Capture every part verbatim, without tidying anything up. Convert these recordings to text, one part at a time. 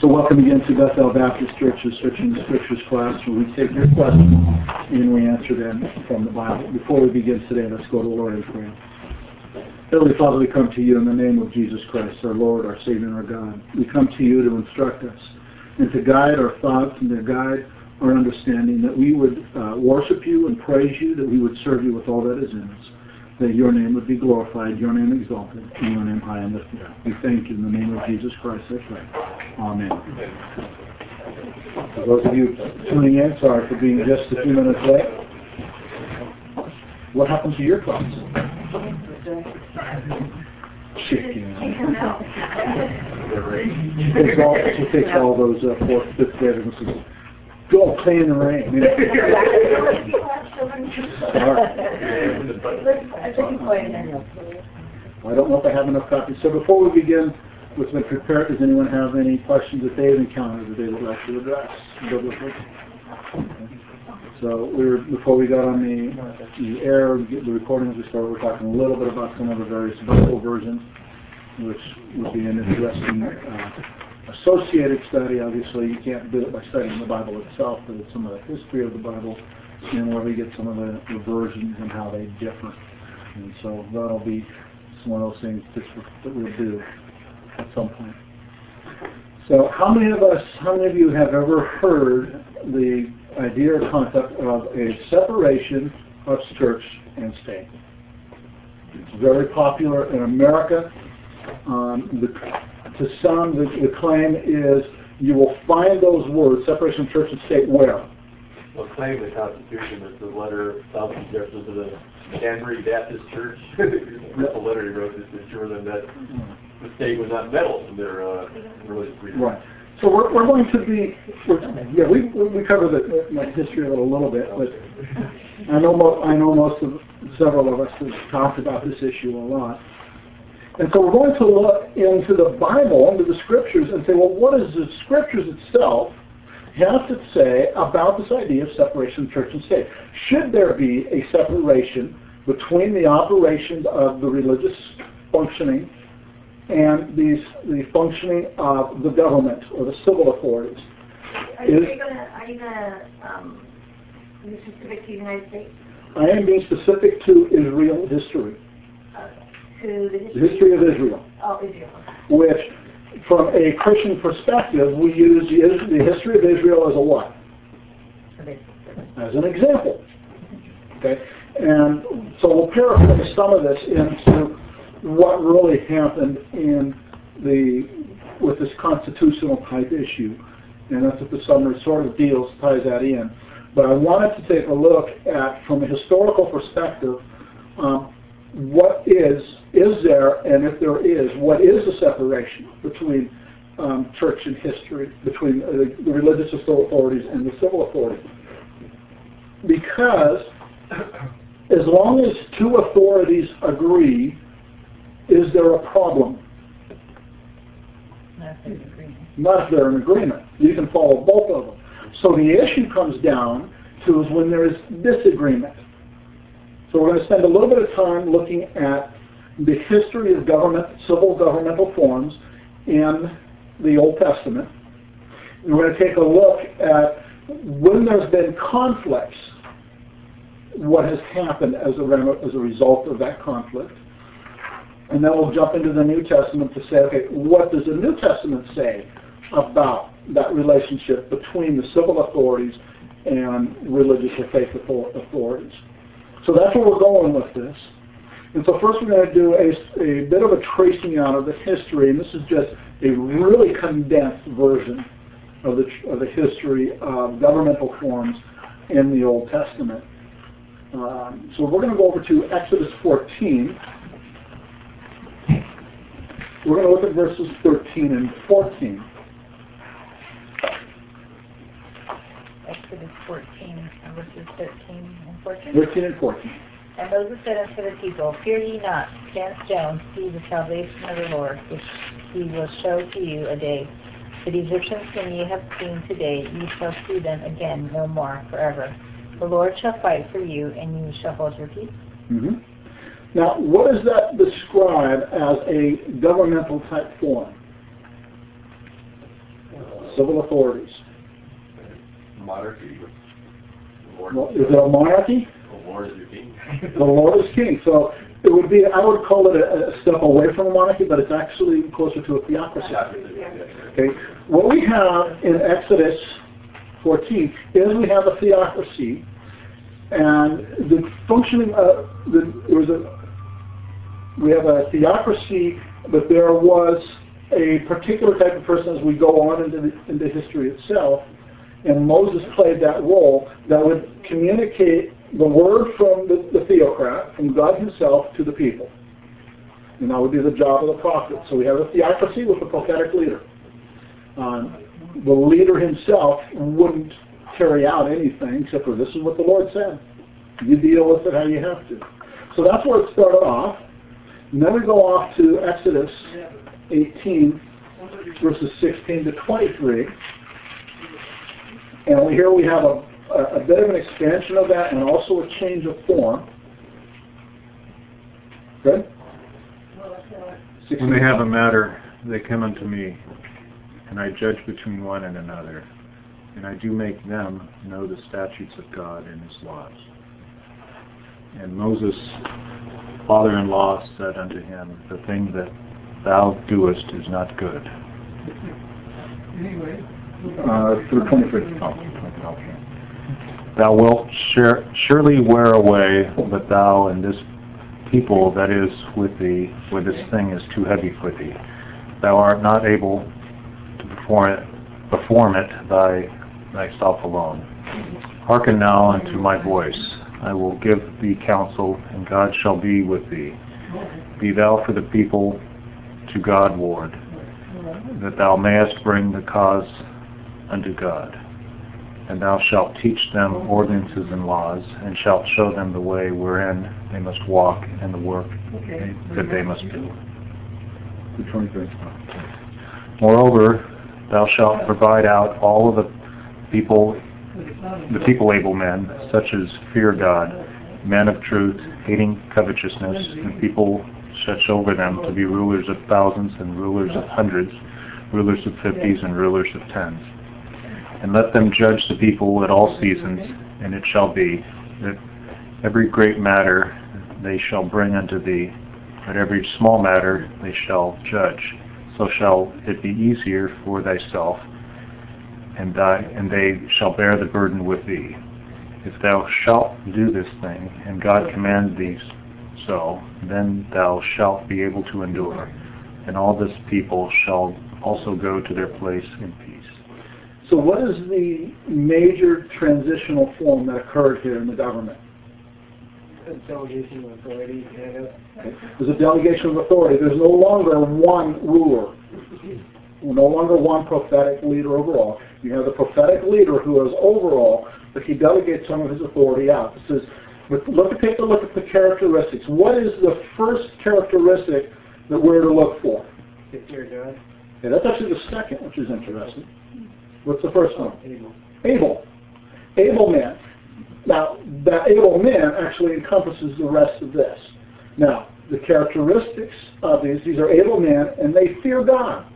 So welcome again to Bethel Baptist Church's Searching the Scriptures class, where we take your questions and we answer them from the Bible. Before we begin today, let's go to the Lord in prayer. Heavenly Father, we come to you in the name of Jesus Christ, our Lord, our Savior, and our God. We come to you to instruct us and to guide our thoughts and to guide our understanding, that we would uh, worship you and praise you, that we would serve you with all that is in us, that your name would be glorified, your name exalted, and your name high and lifted up. We thank you in the name of Jesus Christ, I pray. Amen. For those of you tuning in, sorry for being just a few minutes late. What happened to your class? Chicken. She takes all, she takes all those uh, fourth, fifth graders and says, "Go play in the rain." You know? I don't know if I have enough copies. So before we begin with the prepared, does anyone have any questions that they've encountered that they would like to address biblically? So we were, before we got on the, the air, the recordings we started, we we're talking a little bit about some of the various Bible versions, which would be an interesting uh, associated study. Obviously, you can't do it by studying the Bible itself, but it's some of the history of the Bible and where we get some of the, the versions and how they differ. And so that'll be one of those things that we'll do at some point. So how many of us, how many of you have ever heard the idea or concept of a separation of church and state? It's very popular in America. Um, the, to some, the, the claim is you will find those words, separation of church and state, where? Well, claim the Constitution is the letter South Jefferson to the Danbury Baptist Church. The letter he wrote is to ensure them that the state would not meddle in their uh, religious freedom. Right. So we're, we're going to be, yeah, we we covered the, my history of it a little bit, but I know mo- I know most of several of us have talked about this issue a lot. And so we're going to look into the Bible, into the Scriptures, and say, well, what does the Scriptures itself have to say about this idea of separation of church and state? Should there be a separation between the operations of the religious functioning and the, the functioning of the government or the civil authorities? Are you going to, are you going to um, be specific to the United States? I am being specific to Israel history. Okay. To the history? The history of Israel. Oh, Israel. Which, from a Christian perspective, we use the, the history of Israel as a what? As an example. Okay? And so we'll paraphrase some of this into what really happened in the with this constitutional type issue. And that's what the summary sort of deals, ties that in. But I wanted to take a look at, from a historical perspective, um, what is, is there, and if there is, what is the separation between um, church and history, between uh, the religious authorities and the civil authorities? Because as long as two authorities agree, is there a problem? Not if they're in agreement. Not if they're in agreement. You can follow both of them. So the issue comes down to is when there is disagreement. So we're going to spend a little bit of time looking at the history of government, civil governmental forms in the Old Testament. And we're going to take a look at when there's been conflicts, what has happened as a, as a result of that conflict. And then we'll jump into the New Testament to say, okay, what does the New Testament say about that relationship between the civil authorities and religious or faith authorities? So that's where we're going with this. And so first we're going to do a, a bit of a tracing out of the history, and this is just a really condensed version of the, of the history of governmental forms in the Old Testament. Um, so we're going to go over to Exodus fourteen. We're going to look at verses thirteen and fourteen. Exodus fourteen, verses thirteen and fourteen. thirteen and fourteen. And Moses said unto the people, Fear ye not, stand still, see the salvation of the Lord, which he will show to you a day. For the Egyptians whom ye have seen today, ye shall see them again no more forever. The Lord shall fight for you, and you shall hold your peace. Mm-hmm. Now, what does that describe as a governmental type form? civil authorities. Monarchy. The Lord, Well, is it a monarchy? the Lord is your king. The Lord is king. So it would be, I would call it a, a step away from a monarchy, but it's actually closer to a theocracy. Okay. What we have in Exodus fourteen is we have a theocracy, and the functioning, uh, the, there was a, we have a theocracy, but there was a particular type of person as we go on into the, into history itself, and Moses played that role that would communicate the word from the, the theocrat, from God himself, to the people. And that would be the job of the prophet. So we have a theocracy with a prophetic leader. Um, the leader himself wouldn't carry out anything except for this is what the Lord said. You deal with it how you have to. So that's where it started off. And then we go off to Exodus eighteen, verses sixteen to twenty-three. And here we have a, a, a bit of an expansion of that and also a change of form. Good? When they have a matter, they come unto me, and I judge between one and another, and I do make them know the statutes of God and his laws. And Moses' father-in-law said unto him, the thing that thou doest is not good. Uh, through twenty-three. Oh, okay. Thou wilt sure, surely wear away, but thou and this people that is with thee, where this thing is too heavy for thee. Thou art not able to perform it, perform it by thyself alone. Hearken now unto my voice. I will give thee counsel, and God shall be with thee. Be thou for the people to God ward, that thou mayest bring the cause unto God. And thou shalt teach them ordinances and laws, and shalt show them the way wherein they must walk, and the work that they must do. Moreover, thou shalt provide out all of the people, the people able men, such as fear God, men of truth, hating covetousness, and people such over them to be rulers of thousands and rulers of hundreds, rulers of fifties and rulers of tens. And let them judge the people at all seasons, and it shall be that every great matter they shall bring unto thee, but every small matter they shall judge. So shall it be easier for thyself, and, thy, and they shall bear the burden with thee. If thou shalt do this thing, and God command thee so, then thou shalt be able to endure, and all this people shall also go to their place in peace. So what is the major transitional form that occurred here in the government? Delegation of authority. There's a delegation of authority. There's no longer one ruler. No longer one prophetic leader overall. You have the prophetic leader who is overall, but he delegates some of his authority out. It says, look at, take a look at the characteristics. What is the first characteristic that we're to look for? To fear God. Okay, that's actually the second, which is interesting. What's the first one? Able. Able. Able men. Now, that able men actually encompasses the rest of this. Now, the characteristics of these, these are able men, and they fear God.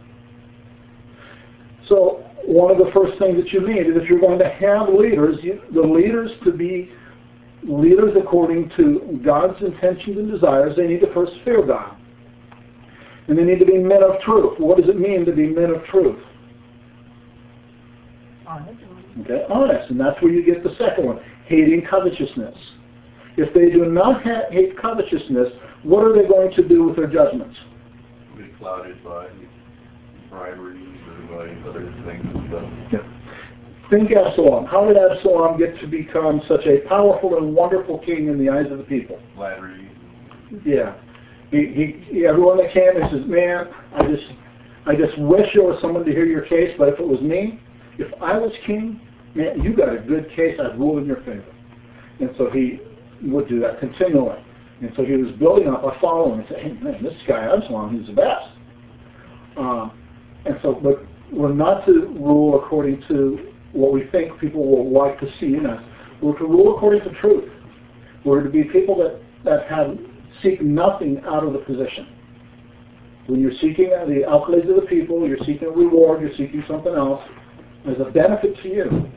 So, one of the first things that you need is if you're going to have leaders, you, the leaders to be leaders according to God's intentions and desires, they need to first fear God. And they need to be men of truth. What does it mean to be men of truth? Honest. Okay, honest, and that's where you get the second one, hating covetousness. If they do not ha- hate covetousness, what are they going to do with their judgments? Be clouded by briberies or by other things and stuff. Yeah. Think Absalom. How did Absalom get to become such a powerful and wonderful king in the eyes of the people? Flattery. Yeah. He, he, everyone that came and says, man, I just, I just wish there was someone to hear your case, but if it was me, if I was king, man, you got a good case, I'd rule in your favor. And so he would do that continually. And so he was building up a following and saying, hey, man, this guy Absalom, he's the best. Um, and so, but we're not to rule according to what we think people will like to see in us. We're to rule according to truth. We're to be people that, that have seek nothing out of the position. When you're seeking the accolades of the people, you're seeking a reward, you're seeking something else, as a benefit to you,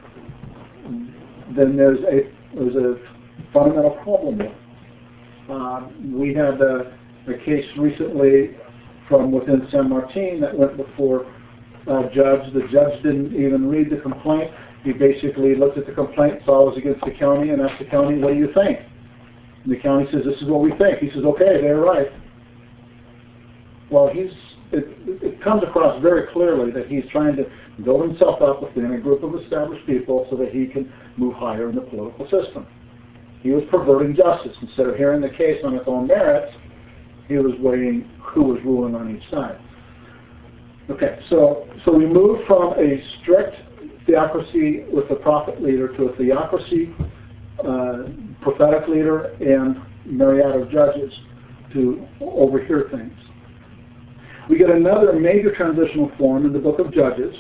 then there's a there's a fundamental problem there. Uh, we had a, a case recently from within San Martin that went before a judge. The judge didn't even read the complaint. He basically looked at the complaint, saw it was against the county, and asked the county, what do you think? And the county says, this is what we think. He says, okay, they're right. Well, he's it, it comes across very clearly that he's trying to build himself up within a group of established people so that he can move higher in the political system. He was perverting justice. Instead of hearing the case on its own merits, he was weighing who was ruling on each side. Okay, so so we move from a strict theocracy with a prophet leader to a theocracy, uh, prophetic leader, and myriad of judges to overhear things. We get another major transitional form in the book of Judges.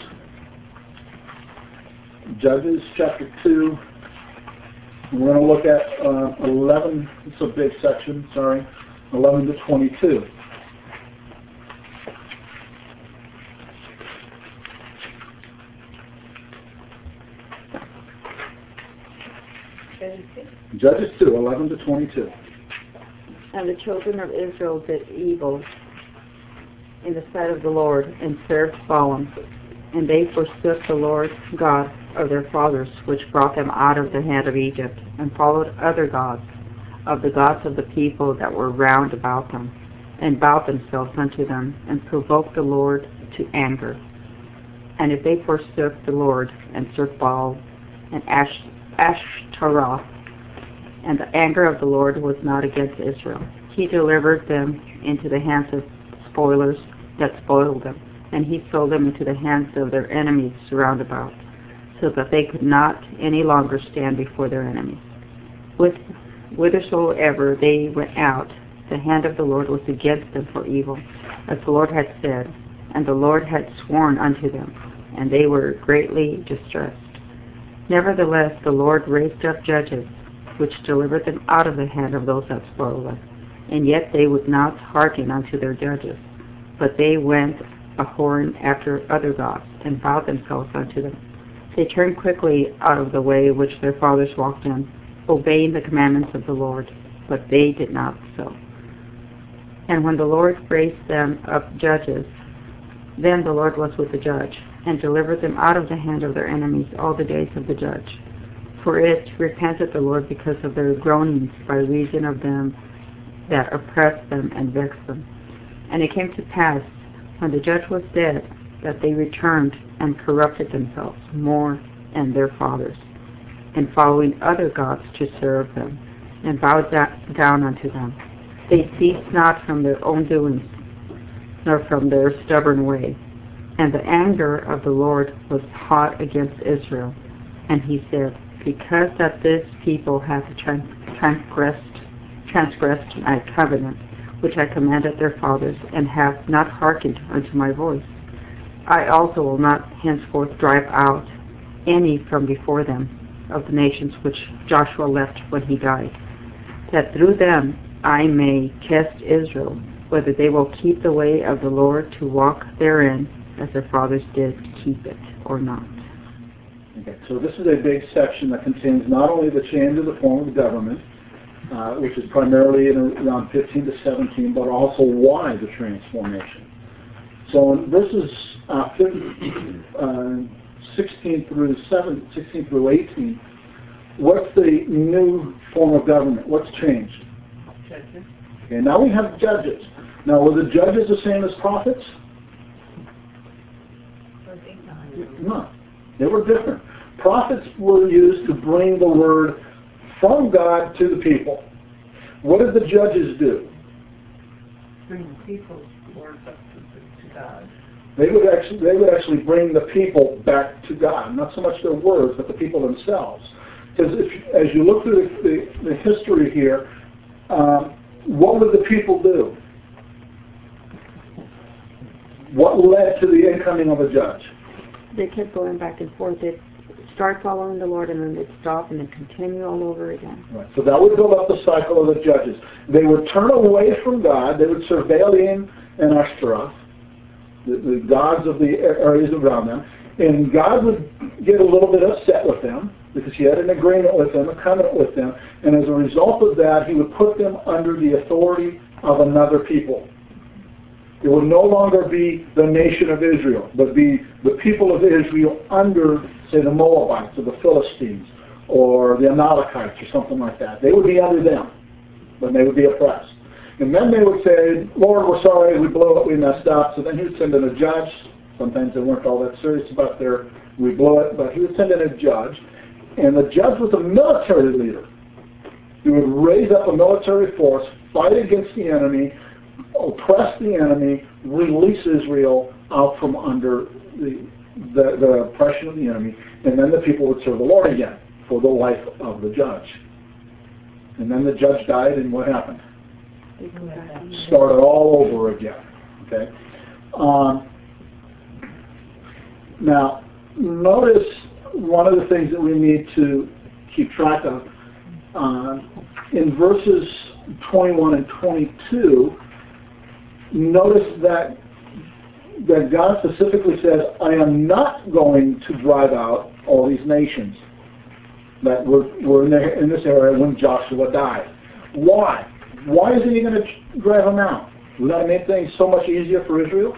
Judges chapter two. And we're going to look at uh, eleven, it's a big section, sorry, eleven to twenty-two. Judges two, eleven to twenty-two. And the children of Israel did evil in the sight of the Lord, and served Baalim. And they forsook the Lord God of their fathers, which brought them out of the hand of Egypt, and followed other gods, of the gods of the people that were round about them, and bowed themselves unto them, and provoked the Lord to anger. And if they forsook the Lord, and served Baal, and Ash- Ashtaroth, and the anger of the Lord was not against Israel, he delivered them into the hands of spoilers that spoiled them, and he sold them into the hands of their enemies round about, so that they could not any longer stand before their enemies. With whithersoever they went out, the hand of the Lord was against them for evil, as the Lord had said, and the Lord had sworn unto them, and they were greatly distressed. Nevertheless the Lord raised up judges, which delivered them out of the hand of those that spoiled them. And yet they would not hearken unto their judges, but they went a-whoring after other gods, and bowed themselves unto them. They turned quickly out of the way which their fathers walked in, obeying the commandments of the Lord, but they did not so. And when the Lord raised them up judges, then the Lord was with the judge, and delivered them out of the hand of their enemies all the days of the judge. For it repented the Lord because of their groanings by reason of them that oppressed them and vexed them. And it came to pass, when the judge was dead, that they returned and corrupted themselves more and their fathers, and following other gods to serve them, and bowed down unto them. They ceased not from their own doings, nor from their stubborn way. And the anger of the Lord was hot against Israel. And he said, because that this people hath transgressed transgressed my covenant, which I commanded their fathers, and have not hearkened unto my voice, I also will not henceforth drive out any from before them of the nations which Joshua left when he died, that through them I may test Israel, whether they will keep the way of the Lord to walk therein, as their fathers did to keep it, or not. Okay, so this is a big section that contains not only the change of the form of government, uh, which is primarily in around fifteen to seventeen, but also why the transformation. So in verses uh, uh, sixteen through seven, sixteen through eighteen, what's the new form of government? What's changed? Judges. Okay, now we have judges. Now, were the judges the same as prophets? No, they were different. Prophets were used to bring the word from God to the people. What did the judges do? Bring the people's words up to, to God. They would actually they would actually bring the people back to God, not so much their words, but the people themselves. Because if, as you look through the, the, the history here, um, what would the people do? What led to the incoming of a judge? They kept going back and forth. They'd start following the Lord, and then they'd stop and then continue all over again. Right. So that would build up the cycle of the judges. They would turn away from God. They would serve Baalim and Ashtaroth. the, the gods of the areas around them. And God would get a little bit upset with them because he had an agreement with them, a covenant with them. And as a result of that, he would put them under the authority of another people. It would no longer be the nation of Israel, but be the people of Israel under, say, the Moabites or the Philistines or the Amalekites or something like that. They would be under them, but they would be oppressed. And then they would say, Lord, we're sorry, we blew it, we messed up. So then he would send in a judge. Sometimes they weren't all that serious about their, we blew it, but he would send in a judge. And the judge was a military leader. He would raise up a military force, fight against the enemy, oppress the enemy, release Israel out from under the, the, the oppression of the enemy, and then the people would serve the Lord again for the life of the judge. And then the judge died, and what happened? Started all over again. Okay. Um, now, notice one of the things that we need to keep track of uh, in verses twenty-one and twenty-two. Notice that that God specifically says, "I am not going to drive out all these nations that were, were in, the, in this area when Joshua died." Why? Why isn't he going to drive them out? Would that make things so much easier for Israel?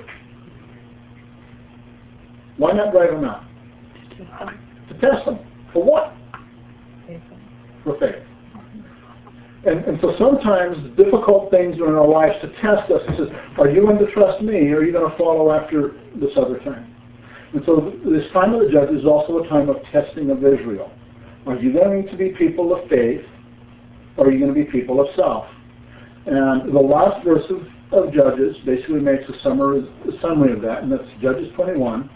Why not drive them out? To test them. For what? For faith. And, and so sometimes difficult things are in our lives to test us. It says, are you going to trust me, or are you going to follow after this other thing? And so this time of the judge is also a time of testing of Israel. Are you going to be people of faith, or are you going to be people of self? And the last verse of, of Judges basically makes a summary, a summary of that, and that's Judges twenty-one,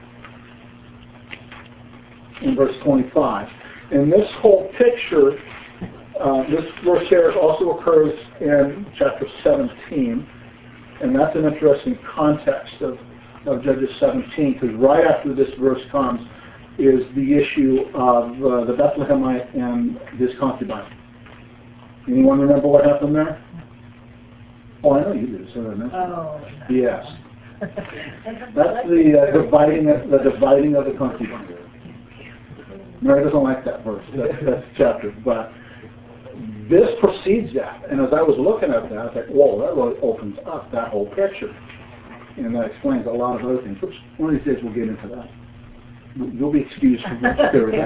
in verse twenty-five. And this whole picture, uh, this verse here also occurs in chapter seventeen, and that's an interesting context of, of Judges seventeen, because right after this verse comes is the issue of uh, the Bethlehemite and his concubine. Anyone remember what happened there? Oh, I know you do, so I know. Oh. Yes. That's the uh, dividing of, the dividing of the concubine. Mary doesn't like that verse, that, that chapter, but this precedes that. And as I was looking at that, I was like, whoa, that really opens up that whole picture. And that explains a lot of other things, which one of these days we'll get into that. You'll be excused from that spirit.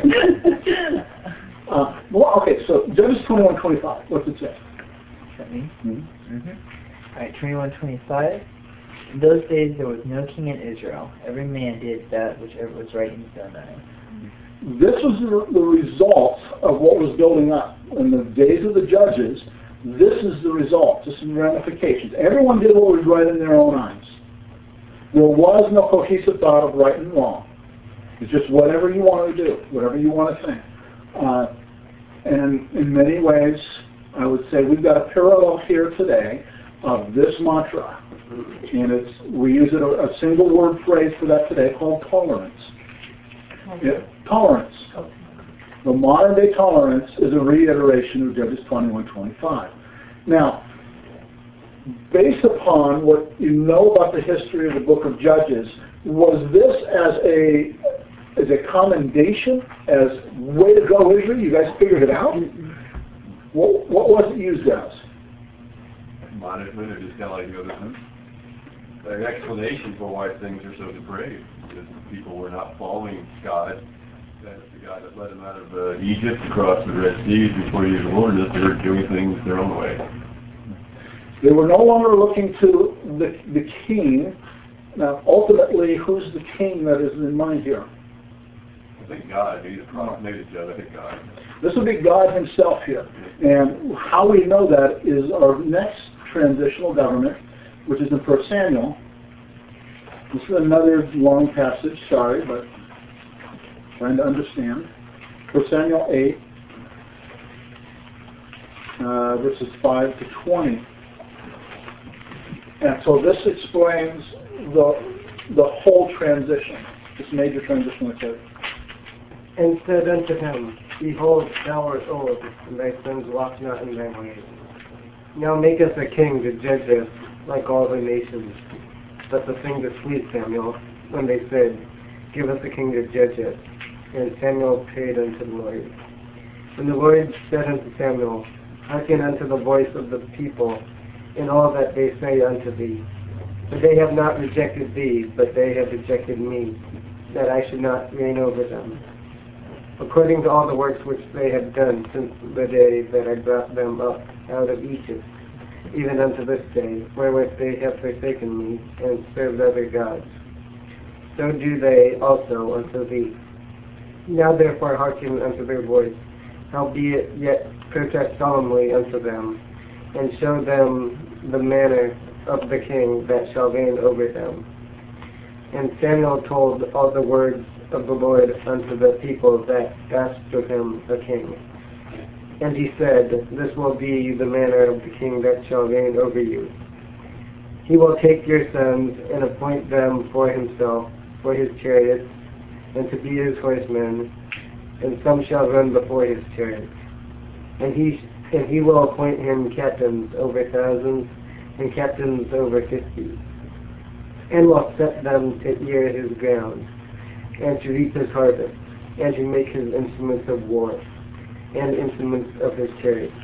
uh, well, okay, so Judges twenty-one twenty-five, what's it say? Me? Mm-hmm. Mm-hmm. All right, twenty-one twenty-five. In those days there was no king in Israel. Every man did that whichever was right in his own eyes. This was the, the result of what was building up. In the days of the judges, this is the result. This is the ramifications. Everyone did what was right in their own eyes. There was no cohesive thought of right and wrong. It's just whatever you want to do, whatever you want to think. Uh, and in many ways, I would say we've got a parallel here today of this mantra. And it's we use it a, a single word phrase for that today called tolerance. Yeah, tolerance. The modern day tolerance is a reiteration of Judges twenty-one twenty-five. Now, based upon what you know about the history of the book of Judges, was this as a as a commendation, as way to go Israel? You guys figured it out? What, what was it used as? Admonishment, or just kind of like the other, an explanation for why things are so depraved. Because people were not following God. That's the God that led them out of uh, Egypt across the Red Sea before he was in the wilderness. They were doing things their own way. They were no longer looking to the, the king. Now, ultimately, who's the king that is in mind here? I think God, maybe the prophet, maybe the judge, I think God. This would be God himself here. And how we know that is our next transitional government, which is in First Samuel. This is another long passage, sorry, but trying to understand. First Samuel eight, uh, verses five to twenty. And so this explains the the whole transition, this major transition occurred. And said unto him, Behold, thou art old, and thy sons walk not in thy ways. Now make us a king to judge us like all the nations. but the thing displeased Samuel, when they said, Give us a king to judge us. And Samuel prayed unto the Lord. And the Lord said unto Samuel, Hearken unto the voice of the people in all that they say unto thee. For they have not rejected thee, but they have rejected me, that I should not reign over them. According to all the works which they have done since the day that I brought them up out of Egypt, even unto this day, wherewith they have forsaken me, and served other gods. So do they also unto thee. Now therefore hearken unto their voice, howbeit yet protest solemnly unto them, and show them the manner of the king that shall reign over them. And Samuel told all the words of the Lord unto the people that asked of him a king. And he said, This will be the manner of the king that shall reign over you. He will take your sons and appoint them for himself, for his chariots, and to be his horsemen, and some shall run before his chariots. And he and he will appoint him captains over thousands, and captains over fifty, and will set them to ear his ground, and to reap his harvest, and to make his instruments of war, and instruments of his chariots.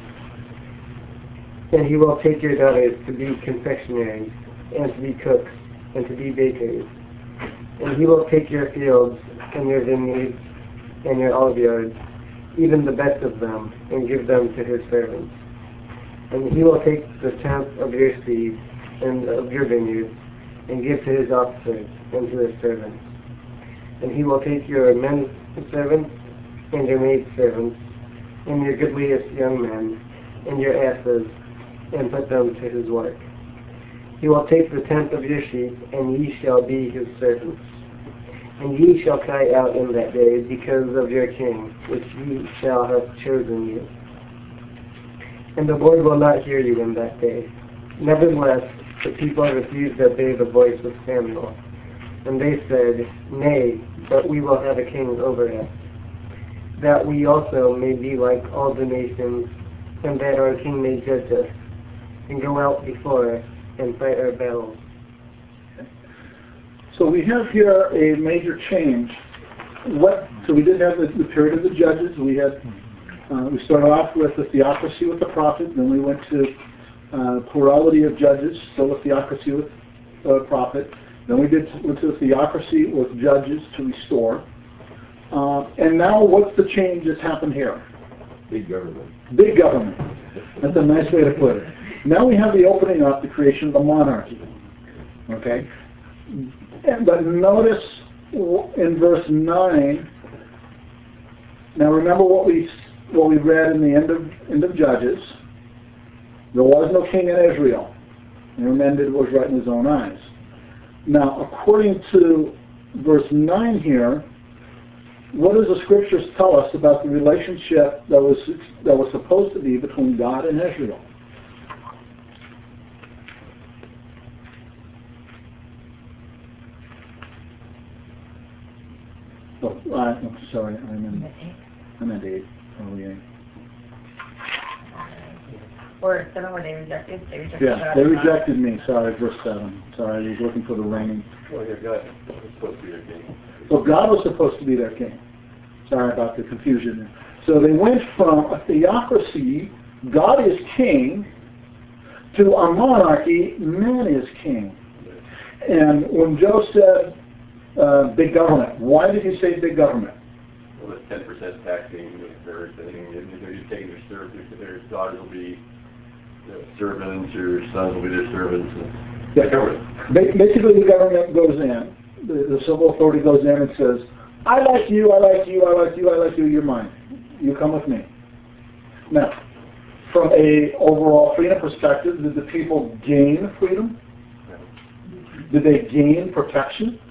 And he will take your daughters to be confectionaries, and to be cooks, and to be bakers. And he will take your fields, and your vineyards, and your oliveyards, even the best of them, and give them to his servants. And he will take the tenth of your seed, and of your vineyards, and give to his officers, and to his servants. And he will take your men servants, and your maid servants, and your goodliest young men, and your asses, and put them to his work. He will take the tenth of your sheep, and ye shall be his servants. And ye shall cry out in that day because of your king, which ye shall have chosen you. And the Lord will not hear you in that day. Nevertheless, the people refused to obey the voice of Samuel. And they said, Nay, but we will have a king over us, that we also may be like all the nations, and that our king may judge us, and go out before us, and fight our battles. So we have here a major change. What? So we did have the, the period of the judges. We had uh, we started off with the theocracy with the prophet. Then we went to uh, plurality of judges, still a theocracy with the uh, prophet. Then we did went to the theocracy with judges to restore. Uh, and now, what's the change that's happened here? Big government. Big government. That's a nice way to put it. Now we have the opening up, the creation of the monarchy. Okay. And, but notice in verse nine. Now remember what we what we read in the end of end of Judges. There was no king in Israel, and every man did what was right in his own eyes. Now, according to verse nine here, what does the scriptures tell us about the relationship that was that was supposed to be between God and Israel? Oh, I, I'm sorry, I meant, I meant eight. Oh, yeah. Or seven where they rejected, they rejected Yeah, God they and not- rejected me. Sorry, verse seven. Sorry, I was looking for the reigning. Well, yeah, God was supposed to be their king. So God was supposed to be their king. Sorry about the confusion there. So they went from a theocracy, God is king, to a monarchy, man is king. And when Joe said uh, big government, why did he say big government? Well, the ten percent taxing with everything, and they're just taking their servants, their daughters will be their servants, your sons will be their servants. And Yeah. the government. Ba- Basically, the government goes in, the, the civil authority goes in and says, I like you, I like you, I like you, I like you, you're mine. You come with me. Now, from a overall freedom perspective, did the people gain freedom? Did they gain protection?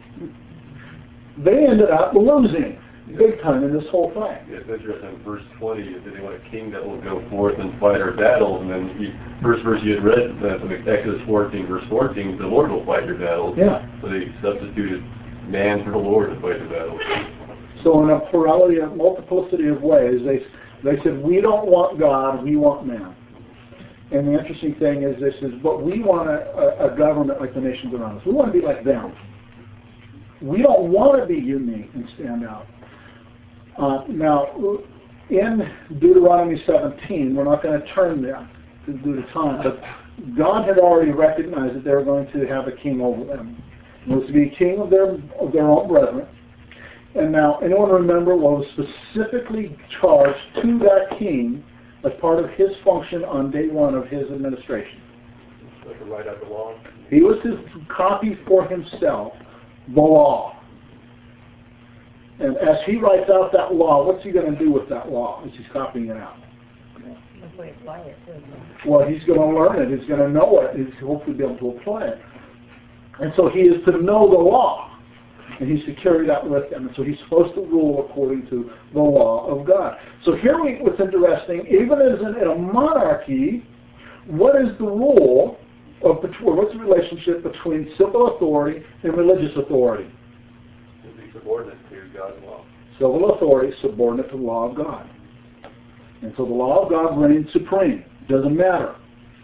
They ended up losing big time in this whole thing. Yeah, it's interesting. Verse twenty, that they want a king that will go forth and fight our battles. And then you, first verse you had read uh, from Exodus fourteen, verse fourteen, the Lord will fight your battles. Yeah. So they substituted man for the Lord to fight the battles. So in a plurality, a multiplicity of ways, they they said, we don't want God, we want man. And the interesting thing is this is, but we want a, a, a government like the nations around us. We want to be like them. We don't want to be unique and stand out. Uh, now, in Deuteronomy seventeen, we're not going to turn there due to time, but God had already recognized that they were going to have a king over them. It was to be a king of their, of their own brethren. And now, anyone remember what was specifically charged to that king as part of his function on day one of his administration? Like to write out the law. He was to copy for himself the law. And as he writes out that law, what's he going to do with that law as he's copying it out? Hopefully apply it too. Well, he's going to learn it. He's going to know it. He's hopefully be able to apply it. And so he is to know the law. And he's to carry that with him. And so he's supposed to rule according to the law of God. So here we, what's interesting, even as in, in a monarchy, what is the rule of, what's the relationship between civil authority and religious authority? To be subordinate to God's law. Civil authority is subordinate to the law of God. And so the law of God reigns supreme. Doesn't matter.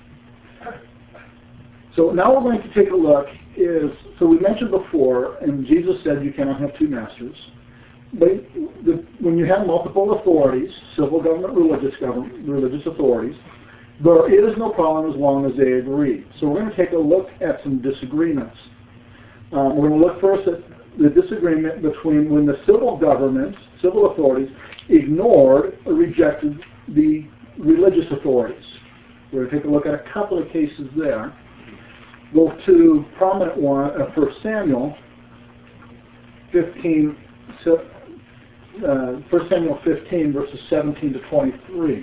So now we're going to take a look is, so we mentioned before, and Jesus said you cannot have two masters. But the, when you have multiple authorities, civil government, religious government, religious authorities, there is no problem as long as they agree. So we're going to take a look at some disagreements. Um, we're going to look first at the disagreement between when the civil governments, civil authorities, ignored or rejected the religious authorities. We're going to take a look at a couple of cases there. Go to prominent one, uh, First Samuel fifteen, uh, First Samuel fifteen, verses seventeen to twenty-three.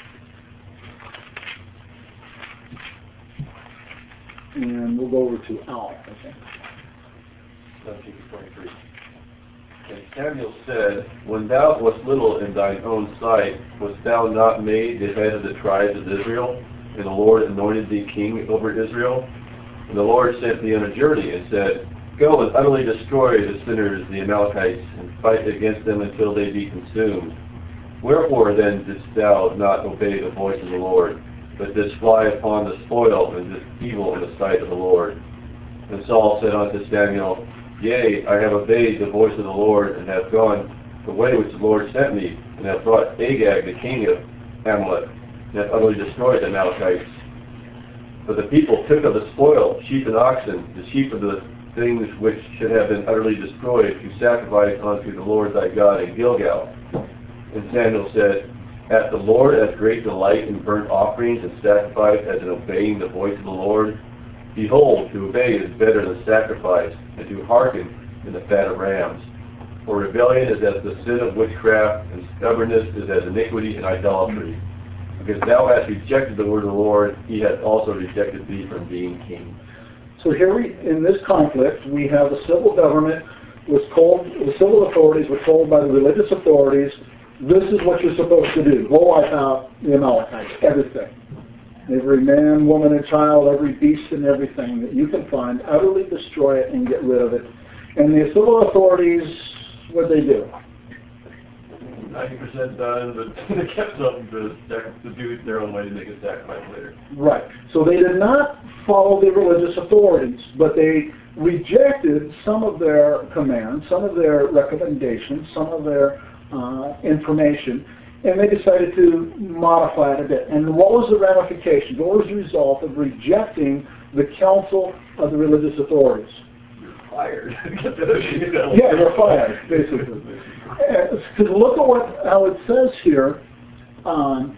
And we'll go over to Al, I think. seventeen to twenty-three. And Samuel said, When thou wast little in thine own sight, wast thou not made the head of the tribes of Israel? And the Lord anointed thee king over Israel? And the Lord sent thee on a journey and said, Go and utterly destroy the sinners, the Amalekites, and fight against them until they be consumed. Wherefore then didst thou not obey the voice of the Lord, but didst fly upon the spoil and didst evil in the sight of the Lord? And Saul said unto Samuel, Yea, I have obeyed the voice of the Lord, and have gone the way which the Lord sent me, and have brought Agag the king of Amalek, and have utterly destroyed the Amalekites. But the people took of the spoil, sheep and oxen, the sheep of the things which should have been utterly destroyed, to sacrifice unto the Lord thy God in Gilgal. And Samuel said, Hath the Lord as great delight in burnt offerings and sacrifice as in obeying the voice of the Lord? Behold, to obey is better than sacrifice, and to hearken than the fat of rams. For rebellion is as the sin of witchcraft, and stubbornness is as iniquity and idolatry. Because thou hast rejected the word of the Lord, he hath also rejected thee from being king. So here we, in this conflict, we have the civil government was told, the civil authorities were told by the religious authorities, this is what you're supposed to do. Go wipe out the Amalekites, everything. Every man, woman, and child, every beast and everything that you can find, utterly destroy it and get rid of it. And the civil authorities, what they do? ninety percent done, but they kept something to, to do it their own way to make a sacrifice later. Right. So they did not follow the religious authorities, but they rejected some of their commands, some of their recommendations, some of their uh, information, and they decided to modify it a bit. And what was the ramification? What was the result of rejecting the counsel of the religious authorities? You're fired. Yeah, you're fired, basically. Because look at what how it says here, um,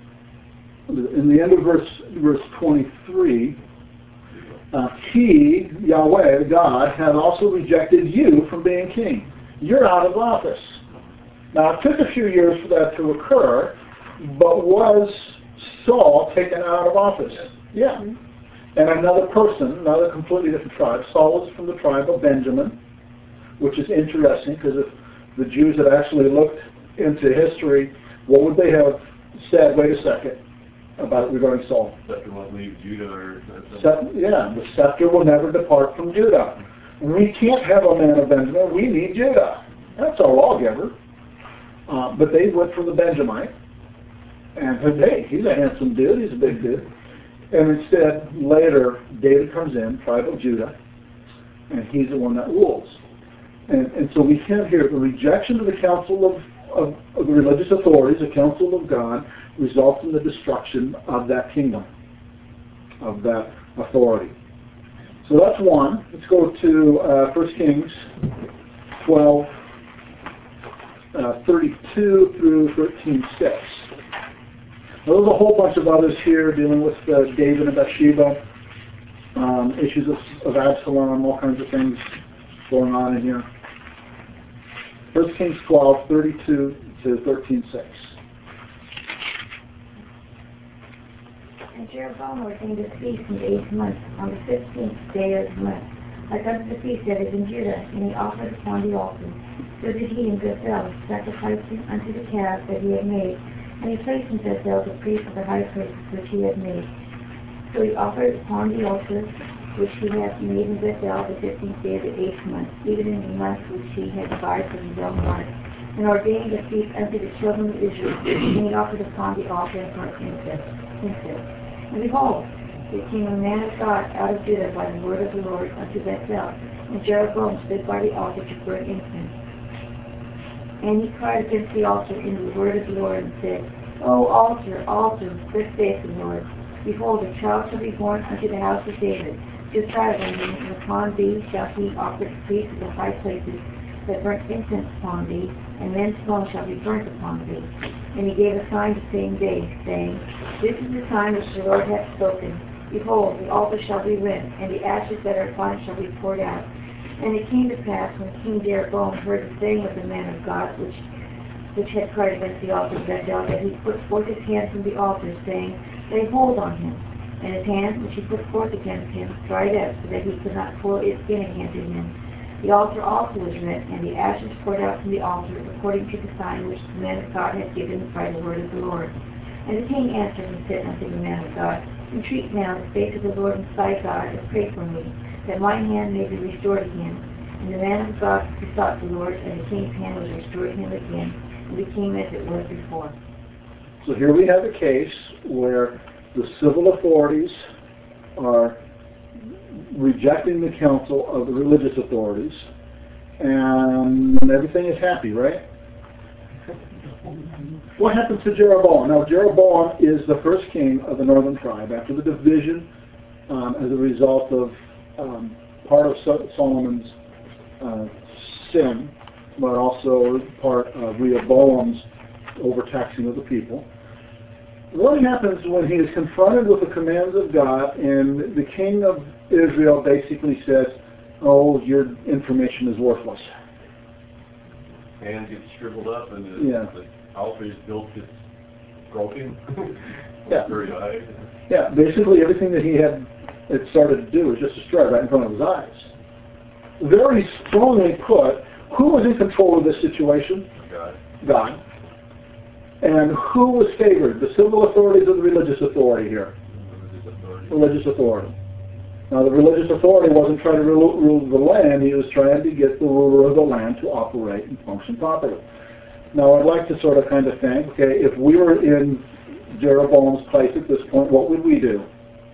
in the end of verse verse twenty-three. Uh, he, Yahweh, God, had also rejected you from being king. You're out of office. Now, it took a few years for that to occur, but was Saul taken out of office? Yeah. And another person, another completely different tribe. Saul was from the tribe of Benjamin, which is interesting because if the Jews had actually looked into history, what would they have said, wait a second, about regarding Saul? Scepter won't leave Judah or something. Yeah, the scepter will never depart from Judah. We can't have a man of Benjamin, we need Judah. That's our lawgiver. Uh, but they went for the Benjamite, and said, hey, he's a handsome dude, he's a big dude. And instead, later, David comes in, tribe of Judah, and he's the one that rules. And, and so we have here the rejection of the counsel of, of, of the religious authorities, the counsel of God, results in the destruction of that kingdom, of that authority. So that's one. Let's go to uh, First Kings twelve, uh, thirty-two through thirteen six. Now, there's a whole bunch of others here dealing with uh, David and Bathsheba, um, issues of, of Absalom, all kinds of things going on in here. First Kings twelve, thirty-two to thirteen six. And Jeroboam ordained a feast in the eighth month, on the fifteenth day of the month, like unto the feast that is in Judah, and he offered upon the altar. So did he in Bethel, sacrificing unto the calf that he had made, and he placed in Bethel the priest of the high place which he had made. So he offered upon the altar which he had made in Bethel the fifteenth day of the eighth month, even in the month which he had divided from his own heart, and ordained a feast unto the children of Israel, and he offered upon the altar and burnt incense. And behold, there came a man of God out of Judah by the word of the Lord unto Bethel, and Jeroboam stood by the altar to burn incense. And he cried against the altar in the word of the Lord, and said, O altar, altar, thus saith the Lord, behold, a child shall be born unto the house of David, Josiah by name, and upon thee shall he offer the priests of the high places that burnt incense upon thee, and men's bones shall be burnt upon thee. And he gave a sign the same day, saying, This is the sign which the Lord hath spoken. Behold, the altar shall be rent, and the ashes that are upon it shall be poured out. And it came to pass, when King Jeroboam heard the saying of the man of God, which which had cried against the altar of Bethel, that he put forth his hand from the altar, saying, Lay hold on him. And his hand, which he put forth against him, dried up, so that he could not pull it in against him. The altar also was rent, and the ashes poured out from the altar, according to the sign which the man of God had given by the word of the Lord. And the king answered and said unto the man of God, Entreat now the face of the Lord and thy God, and pray for me, that mine hand may be restored again. And the man of God besought the Lord, and the king's hand was restored to him again, and became as it was before. So here we have a case where the civil authorities are rejecting the counsel of the religious authorities, and everything is happy, right? What happens to Jeroboam? Now, Jeroboam is the first king of the northern tribe after the division um, as a result of um, part of so- Solomon's uh, sin, but also part of Rehoboam's overtaxing of the people. What happens when he is confronted with the commands of God, and the king of Israel basically says, oh, your information is worthless. Hand gets shriveled up, and the, yeah. the altar is built gets broken. yeah. Very high. Yeah, basically everything that he had, had started to do was just destroyed right in front of his eyes. Very strongly put, who was in control of this situation? God. God. And who was favored? The civil authorities or the religious authority here? Religious authority. Religious authority. Now, the religious authority wasn't trying to rule, rule the land. He was trying to get the ruler of the land to operate and function properly. Now, I'd like to sort of kind of think, okay, if we were in Jeroboam's place at this point, what would we do?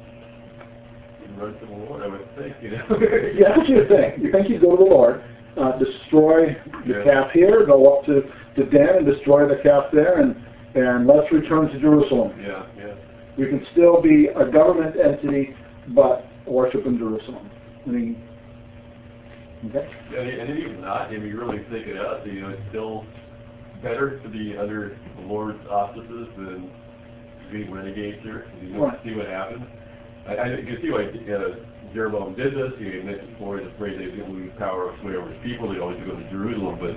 Run to the Lord, I would think, you know. Yeah, what do you think? You think you'd go to the Lord, uh, destroy the yeah. calf here, go up to, to Dan and destroy the calf there, and, and let's return to Jerusalem. Yeah, yeah. We can still be a government entity, but worship in Jerusalem. I mean, okay? And, and even not, I mean, you really think it out, you know, it's still better to be under the Lord's auspices than being renegades here. You know, Right. see what happens. I, I you can see why uh, Jeroboam did this. He mentioned before, he's afraid they would lose power or sway over his people. They always go to Jerusalem, but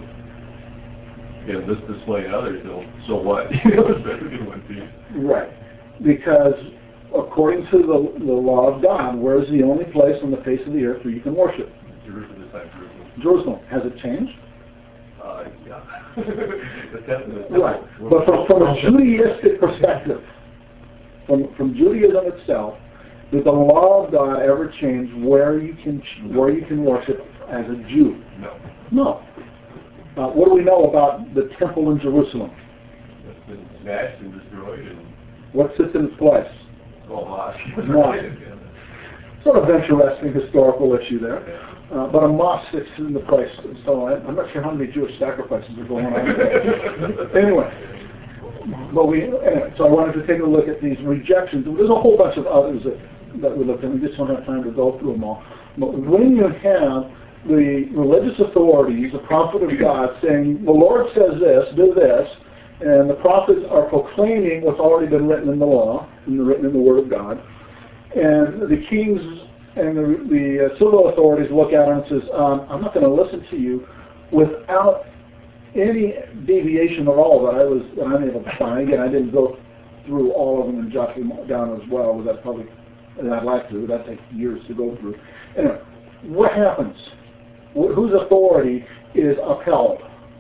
you know, this display and others, so, so what? You know, it's better than one piece. Right. Because according to the, the law of God, where is the only place on the face of the earth where you can worship? Jerusalem this time, Jerusalem. Jerusalem. Has it changed? Uh, yeah. It's definitely- Right. But from, from a Judaistic perspective, from, from Judaism itself, did the law of God ever change where you can where you can worship as a Jew? No. No. Uh, what do we know about the temple in Jerusalem? It's been smashed and destroyed. And What sits in its place? Oh, my. Mosque. Sort of interesting historical issue there. Uh, but a mosque sits in the price. So I, I'm not sure how many Jewish sacrifices are going on there. Anyway. But we, anyway, so I wanted to take a look at these rejections. There's a whole bunch of others that, that we looked at. We just don't have time to go through them all. But when you have the religious authorities, the prophet of God, saying, the Lord says this, do this, and the prophets are proclaiming what's already been written in the law, and written in the Word of God, and the kings and the, the uh, civil authorities look at it and says, um, I'm not going to listen to you without any deviation at all that I was that I'm able to find. Again, I didn't go through all of them and jot them down as well, but that's probably, and I'd like to. That takes years to go through. Anyway, what happens? Wh- whose authority is upheld?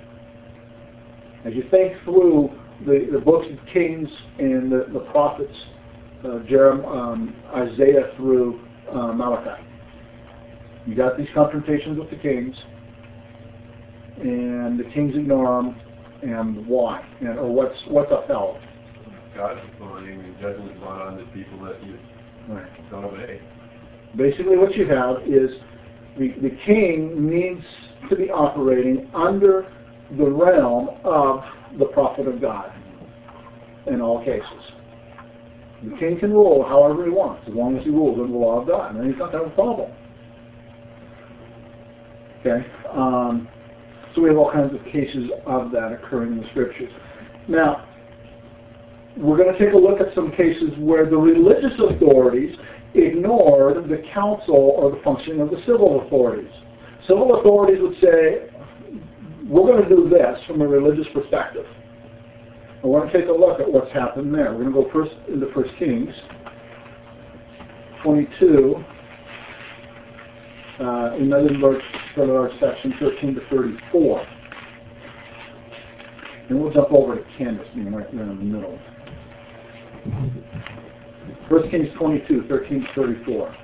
As you think through the, the books of Kings and the, the prophets, uh, Jeremiah, um, Isaiah through uh, Malachi, you got these confrontations with the kings, and the kings ignore them, and why? And, or what's what's upheld? God's authority and judgment brought on the people that you Right. don't obey. Basically what you have is the, the king needs to be operating under the realm of the prophet of God in all cases. The king can rule however he wants, as long as he rules under the law of God, and then he's not going to have a problem. Okay? Um, so we have all kinds of cases of that occurring in the Scriptures. Now, we're going to take a look at some cases where the religious authorities ignored the council or the functioning of the civil authorities. Civil authorities would say, we're going to do this from a religious perspective. I want to take a look at what's happened there. We're going to go first into First Kings twenty-two, uh, in another verse, from our section thirteen to thirty-four. And we'll jump over to Candace, being right there in the middle. First Kings twenty-two, thirteen to thirty-four.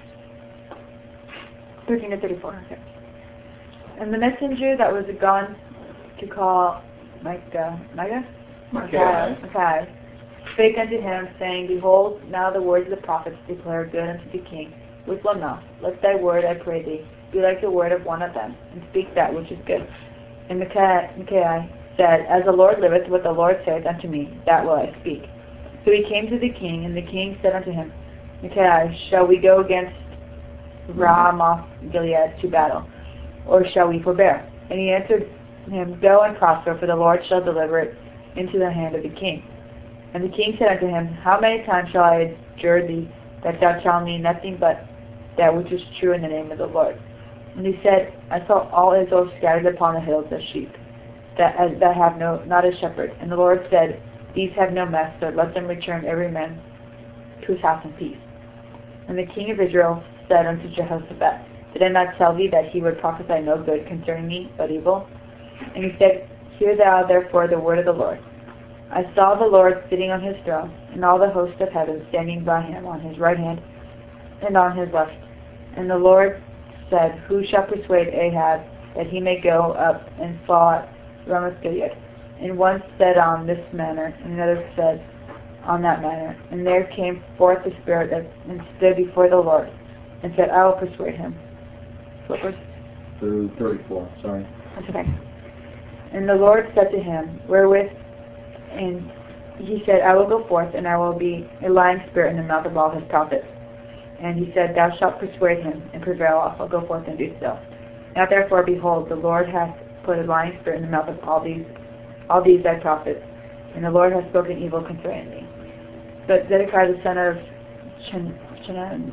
thirteen to thirty-four, okay. And the messenger that was gone to call Micah, Micah? Micaiah, Micaiah, spake unto him, saying, Behold, now the words of the prophets declare good unto the king. With one mouth, let thy word, I pray thee, be like the word of one of them, and speak that which is good. And Micaiah, Micaiah said, As the Lord liveth, what the Lord saith unto me, that will I speak. So he came to the king, and the king said unto him, Micaiah, shall we go against Ramoth Gilead to battle, or shall we forbear? And he answered him, Go and prosper, for the Lord shall deliver it into the hand of the king. And the king said unto him, How many times shall I adjure thee that thou tell me nothing but that which is true in the name of the Lord? And he said, I saw all Israel scattered upon the hills as sheep, that as, that have no not a shepherd. And the Lord said, These have no master, let them return every man to his house in peace. And the king of Israel said unto Jehoshaphat, Did I not tell thee that he would prophesy no good concerning me, but evil? And he said, Hear thou therefore the word of the Lord. I saw the Lord sitting on his throne, and all the host of heaven standing by him on his right hand and on his left. And the Lord said, Who shall persuade Ahab that he may go up and fall at Ramoth Gilead? And one said on this manner, and another said on that manner. And there came forth the Spirit that, and stood before the Lord, and said, I will persuade him. What verse? Through thirty-four, sorry. That's okay. And the Lord said to him, Wherewith? And he said, I will go forth, and I will be a lying spirit in the mouth of all his prophets. And he said, Thou shalt persuade him, and prevail also, go forth and do so. Now therefore, behold, the Lord hath put a lying spirit in the mouth of all these all these thy prophets, and the Lord hath spoken evil concerning thee. But Zedekiah the son of Chen, Chenan,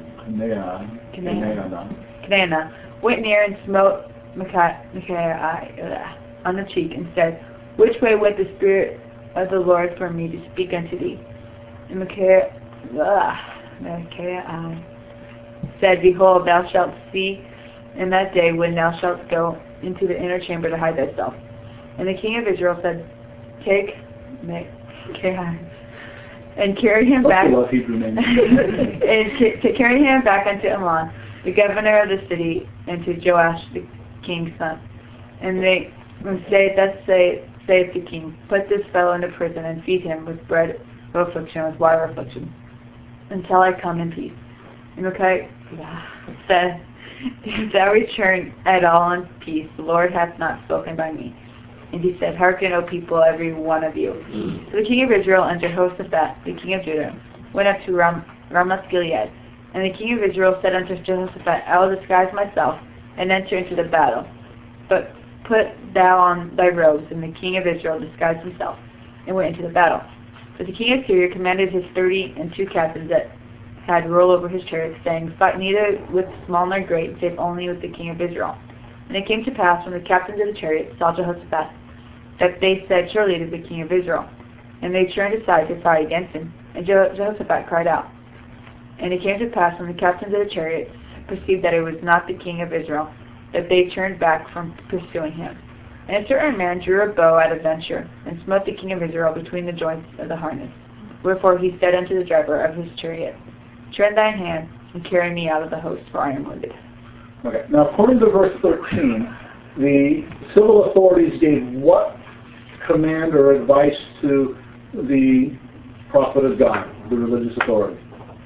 Kenana went near and smote Micaiah on the cheek, and said, Which way went the Spirit of the Lord for me to speak unto thee? And Micaiah, Micaiah said, Behold, thou shalt see in that day when thou shalt go into the inner chamber to hide thyself. And the king of Israel said, Take Micaiah and carry him back, and to, to carry him back unto Amon, the governor of the city, and to Joash the king's son. And they and say, Thus say, saith the king, Put this fellow into prison, and feed him with bread of affliction, with water of affliction. until I come in peace. And Micaiah said, if thou return at all in peace, the Lord hath not spoken by me. And he said, hearken, O people, every one of you. So the king of Israel and Jehoshaphat, the king of Judah, went up to Ram- Ramoth Gilead. And the king of Israel said unto Jehoshaphat, I will disguise myself, and enter into the battle. But put thou on thy robes. And the king of Israel disguised himself, and went into the battle. But the king of Syria commanded his thirty and two captains that had rule over his chariots, saying, fight neither with small nor great, save only with the king of Israel. And it came to pass, when the captains of the chariots saw Jehoshaphat, that they said, surely it is the king of Israel. And they turned aside to fight against him. And Je- Jehoshaphat cried out. And it came to pass, when the captains of the chariots perceived that it was not the king of Israel, that they turned back from pursuing him. And a certain man drew a bow at a venture, and smote the king of Israel between the joints of the harness. Wherefore he said unto the driver of his chariot, turn thine hand, and carry me out of the host, for I am wounded. Okay. Now, according to verse thirteen, the civil authorities gave what command or advice to the prophet of God, the religious authority?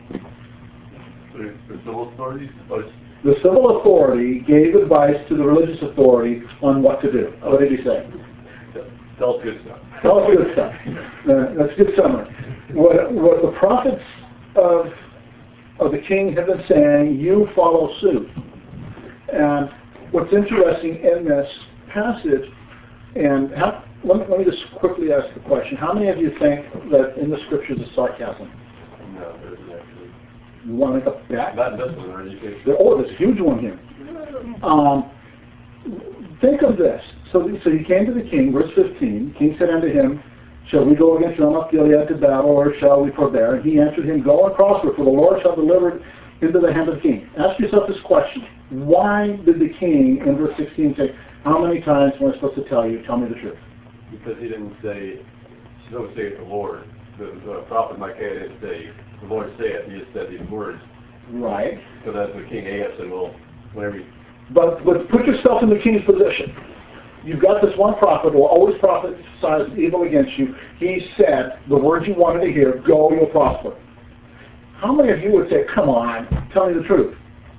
The the civil authorities? Oh, The civil authority gave advice to the religious authority on what to do. What did he say? Tell us good stuff. Tell us good stuff. Uh, that's a good summary. What, what the prophets of, of the king have been saying, you follow suit. And what's interesting in this passage, and how, let, me, let me just quickly ask the question, how many of you think that in the scriptures is sarcasm? No, there isn't actually. You want to make up that? Not in this one, or anything. Oh, there's a huge one here. Um, think of this. So, so he came to the king, verse fifteen. The king said unto him, shall we go against Ramoth Gilead to battle, or shall we forbear? And he answered him, go and prosper, for the Lord shall deliver it into the hand of the king. Ask yourself this question. Why did the king, in verse sixteen, say, how many times am I supposed to tell you, tell me the truth? Because he didn't say, don't say it the Lord. The, the prophet Micaiah didn't say, the Lord saith, he just said these words. Right. So that's what King Ahab said, well, whenever you... But, but put yourself in the king's position. You've got this one prophet who will always prophesies evil against you. He said the words you wanted to hear, go, you'll prosper. How many of you would say, come on, tell me the truth?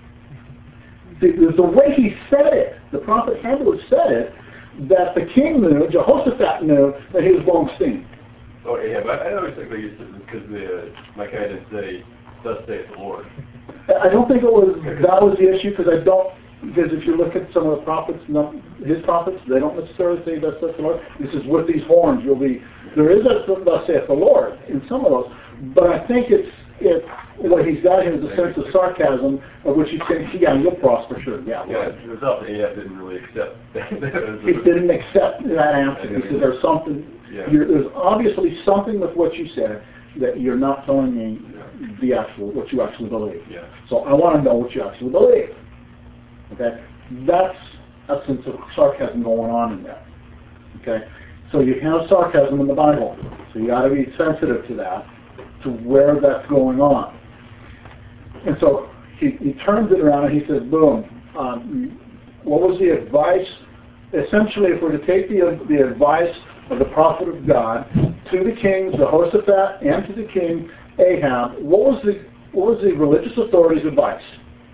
The, the way he said it, the prophet had to have said it, that the king knew, Jehoshaphat knew, that he was blowing steam. Oh, yeah, but I always think they used to, because the, Micaiah didn't say, thus saith the Lord. I don't think it was, that was the issue, because I don't, because if you look at some of the prophets, his prophets, they don't necessarily say thus saith the Lord. This is with these horns, you'll be, there is a thus saith the Lord in some of those, but I think it's, it, what he's got here is a sense of sarcasm, of which he's saying, yeah, you'll prosper, sure, yeah. Yeah, it was up, Ahab didn't really accept that. He didn't accept that answer. He said, there's something, Yeah. you're, there's obviously something with what you said that you're not telling me Yeah. the actual, what you actually believe. Yeah. So I want to know what you actually believe. Okay? That's a sense of sarcasm going on in there. Okay? So you have sarcasm in the Bible. So you got to be sensitive to that, to where that's going on. And so he, he turns it around and he says, boom, um, what was the advice? Essentially, if we're to take the, the advice of the prophet of God to the king Jehoshaphat and to the king Ahab, what was the, what was the religious authority's advice?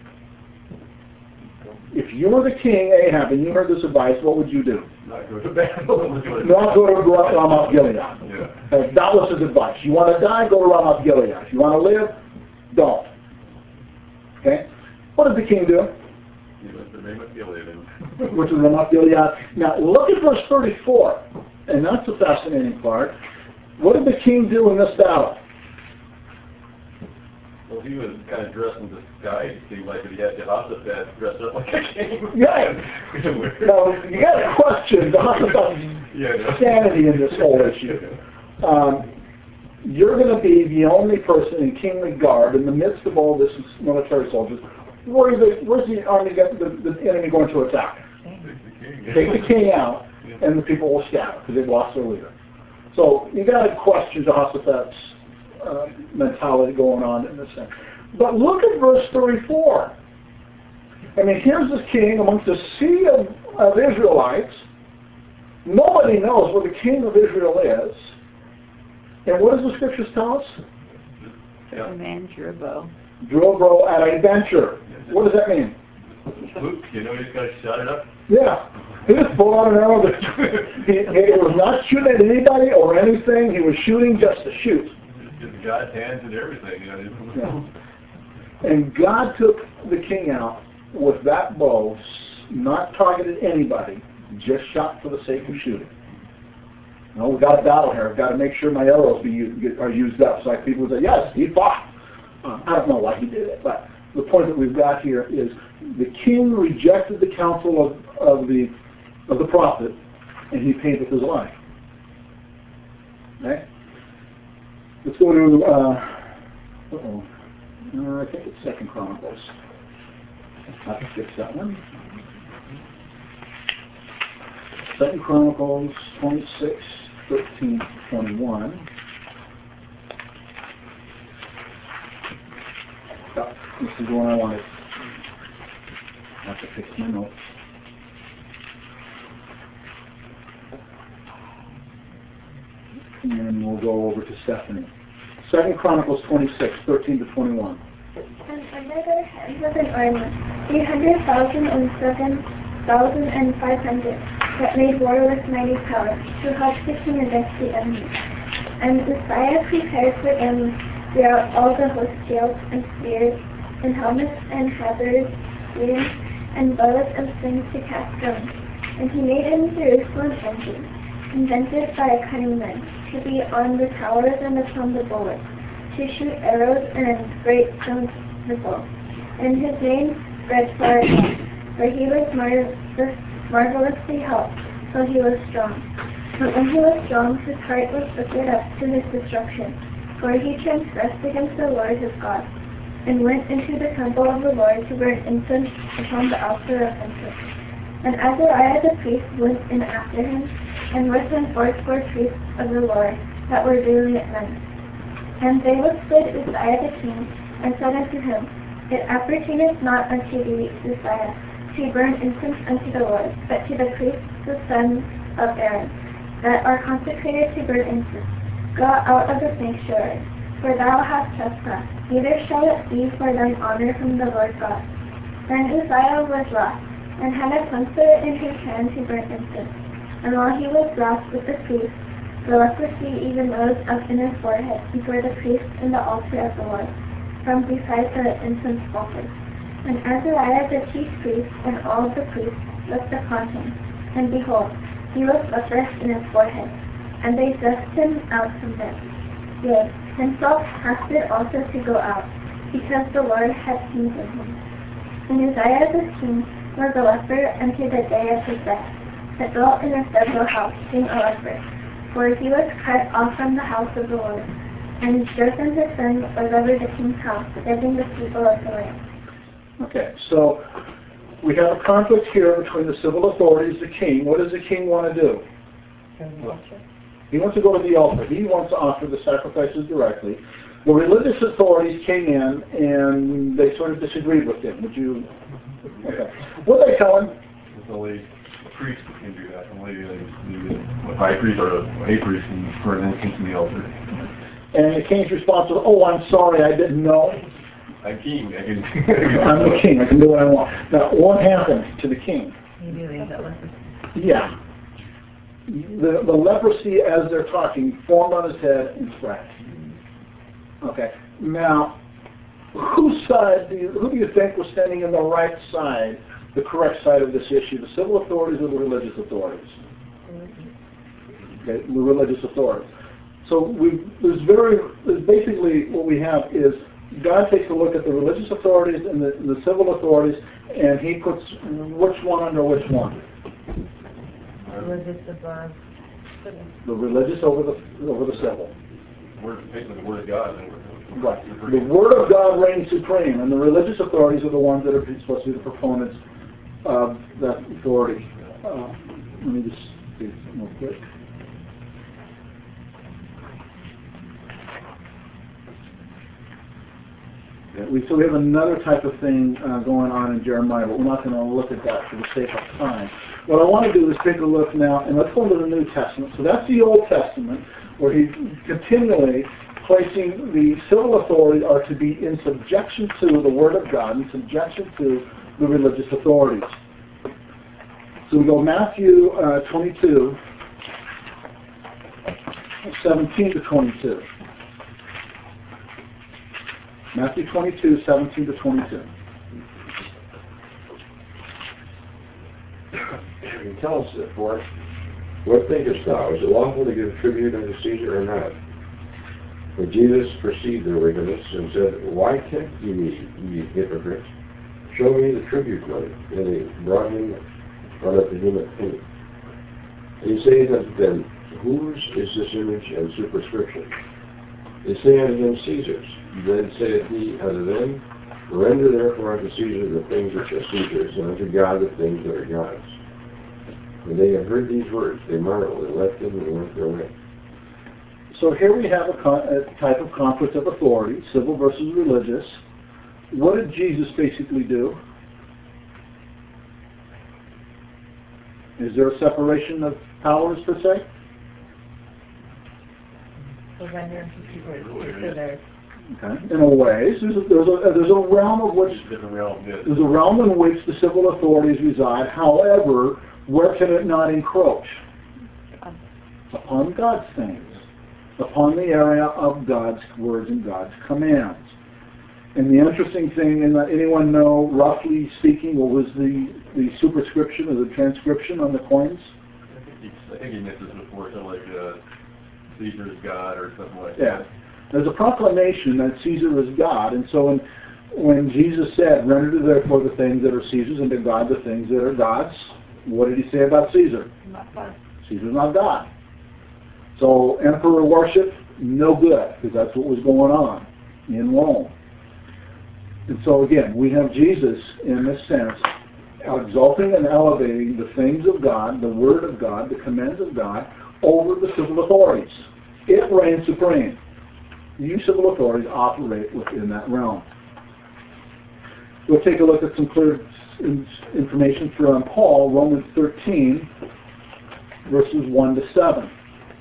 If you were the king Ahab and you heard this advice, what would you do? Not go to battle. Not go to Ramoth Gilead. Yeah. Uh, that was his advice. You want to die, go to Ramoth Gilead. If you want to live, don't. Okay? What did the king do? He went to Ramoth Gilead. Which is Ramoth Gilead. Now, look at verse thirty-four. And that's the fascinating part. What did the king do in this battle? Well, he was kind of dressed in disguise. It seemed like he had Jehoshaphat dressed up like a king. Yeah. Now, you got to question Jehoshaphat's Yeah, no. sanity in this whole issue. Um, you're going to be the only person in kingly garb in the midst of all this military soldiers. Where is the, where's the army, the, the enemy going to attack? Take the king out, and the people will scatter because they've lost their leader. So you got to question Jehoshaphat's uh, mentality going on in this thing. But look at verse thirty-four. I mean, here's this king amongst a sea of, of Israelites. Nobody knows where the king of Israel is. And what does the scriptures tell us? A man drew a bow. Drew a bow at a venture. What does that mean? Oops, you know, he's got to shut it up. Yeah. He just pulled out an arrow. That he, he was not shooting at anybody or anything. He was shooting just to shoot. Just God's hands and everything, you know. Yeah. And God took the king out with that bow, not targeted anybody, just shot for the sake of shooting. You know, we got a battle here. I've got to make sure my arrows be used, are used up. So like people say, yes, he fought. Uh, I don't know why he did it, but the point that we've got here is the king rejected the counsel of, of the of the prophet, and he paid with his life. Okay? Let's go to, uh, uh-oh. Uh, I think it's Second Chronicles. I have to fix that one. Second Chronicles twenty-six, thirteen, twenty-one. Oh, this is the one I wanted. I have to fix my notes. And we'll go over to Stephanie. Second Chronicles twenty-six, thirteen to twenty-one. And under their hands was an army, three hundred thousand and seven thousand and five hundred, that made war with mighty power, to help the king against the enemy. And Uzziah prepared for them throughout all the host shields and spears, and helmets and hazards, spears, and bows and slings to cast stones. And he made in Jerusalem engines, invented by a cunning man, to be on the towers and upon the bulwarks, to shoot arrows and great stone missiles. And his name spread far abroad, for he was marvelous, marvelously helped, so he was strong. But when he was strong, his heart was lifted up to his destruction, for he transgressed against the Lord his God, and went into the temple of the Lord to burn incense upon the altar of incense. And Azariah the priest went in after him, and with him fourscore priests of the Lord that were valiant men. And they withstood Uzziah the king, and said unto him, It appertaineth not unto thee, Uzziah, to burn incense unto the Lord, but to the priests the sons of Aaron, that are consecrated to burn incense. Go out of the sanctuary, for thou hast trespassed, neither shall it be for thine honor from the Lord God. Then Uzziah was wroth, and had a censer in his hand to burn incense. And while he was wroth with the priests, the leprosy even rose up in his forehead before the priests in the altar of the Lord, from beside the incense altar. And Azariah the chief priest and all the priests looked upon him, and behold, he was leprous in his forehead. And they thrust him out from them. Yea, himself hasted also to go out, because the Lord had tainted him. And Uzziah the king was a leper unto the day of his death, that dwelt in a several house, being a leper. For he was cut off from the house of the Lord. And Jotham his son was over the king's house, judging the people of the land. Okay, so we have a conflict here between the civil authorities, the king. What does the king want to do? He wants to go to the altar. He wants to offer the sacrifices directly. The religious authorities came in and they sort of disagreed with him. Would you? Okay. What did they tell him? There's only a priest that can do that. Only uh, the high priest or a priest can burn incense in the altar. And the king's response was, "Oh, I'm sorry, I didn't know. I'm king. I can. I'm the king. I can do what I want." Now, what happened to the king? He knew he got leprosy. Yeah. The, the leprosy, as they're talking, formed on his head and spread. Okay. Now, whose side do you, who do you think was standing in the right side, the correct side of this issue, the civil authorities or the religious authorities? Okay, the religious authorities. So we, there's very, there's basically what we have is God takes a look at the religious authorities and the, the civil authorities, and He puts which one under which one. Religious above. The religious over the over the civil. Word, basically the word of God. Right. The word of God reigns supreme, and the religious authorities are the ones that are supposed to be the proponents of that authority. Uh, let me just do something real quick. Yeah, we, so we have another type of thing uh, going on in Jeremiah, but we're not going to look at that for the sake of time. What I want to do is take a look now, and let's go to the New Testament. So that's the Old Testament, where he continually placing the civil authorities are to be in subjection to the Word of God, in subjection to the religious authorities. So we go Matthew uh, twenty-two, seventeen to twenty-two. Matthew twenty-two, seventeen to twenty-two. And tell us therefore, what thinkest thou? Is it lawful to give tribute unto Caesar or not? But Jesus perceived their wickedness and said, Why tempt ye me, ye hypocrites? Show me the tribute money. And they brought him, brought up to him a penny. And he saith unto them, Whose is this image and superscription? They say unto him, Caesar's. Then saith he unto them, Render therefore unto Caesar the things which are Caesar's, and unto God the things that are God's. When they had heard these words, they marveled and left him and went their way. So here we have a, con- a type of conflict of authority, civil versus religious. What did Jesus basically do? Is there a separation of powers per se? Surrender to people to theirs. Okay. In a way, there's a, there's a, there's a realm of which Different realm, yes. there's a realm in which the civil authorities reside. However, where can it not encroach? Upon God's things, upon the area of God's words and God's commands. And the interesting thing, and anyone know, roughly speaking, what was the, the superscription or the transcription on the coins? I think he, I think he mentions before, something like uh, Caesar is God or something like Yeah. that. There's a proclamation that Caesar is God, and so when, when Jesus said, render to therefore the things that are Caesar's and to God the things that are God's, what did he say about Caesar? Not fun. Caesar's not God. So emperor worship, no good, because that's what was going on in Rome. And so again, we have Jesus in this sense exalting and elevating the things of God, the Word of God, the commands of God, over the civil authorities. It reigns supreme. You civil authorities operate within that realm. We'll take a look at some clear information from Paul, Romans thirteen, verses one to seven.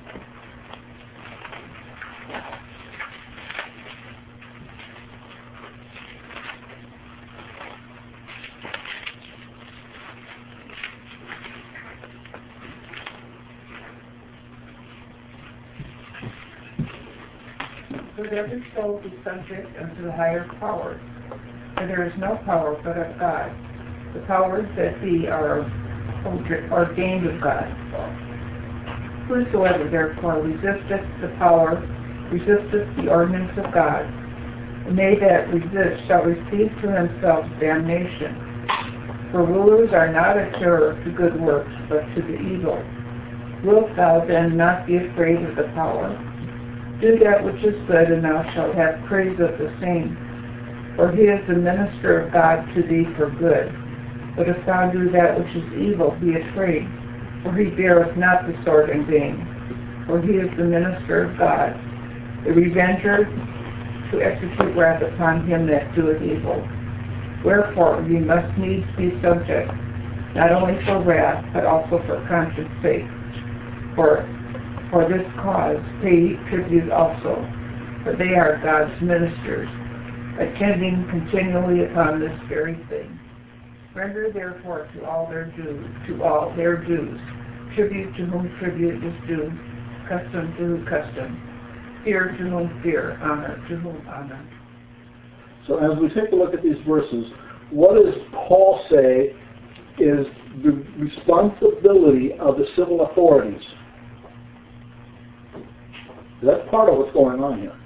Let every soul be subject unto the higher powers, for there is no power but of God. The powers that be are ordained of God. Whosoever therefore resisteth the power, resisteth the ordinance of God, and they that resist shall receive to themselves damnation. For rulers are not a terror to good works, but to the evil. Wilt thou then not be afraid of the power? Do that which is good, and thou shalt have praise of the same. For he is the minister of God to thee for good. But if thou do that which is evil, be afraid, for he beareth not the sword in vain. For he is the minister of God, the revenger to execute wrath upon him that doeth evil. Wherefore ye must needs be subject, not only for wrath, but also for conscience sake. For For this cause pay tribute also, for they are God's ministers, attending continually upon this very thing. Render therefore to all their dues, to all their dues, tribute to whom tribute is due, custom to whom custom, fear to whom fear, honor to whom honor. So as we take a look at these verses, what does Paul say is the responsibility of the civil authorities? That's part of what's going on here.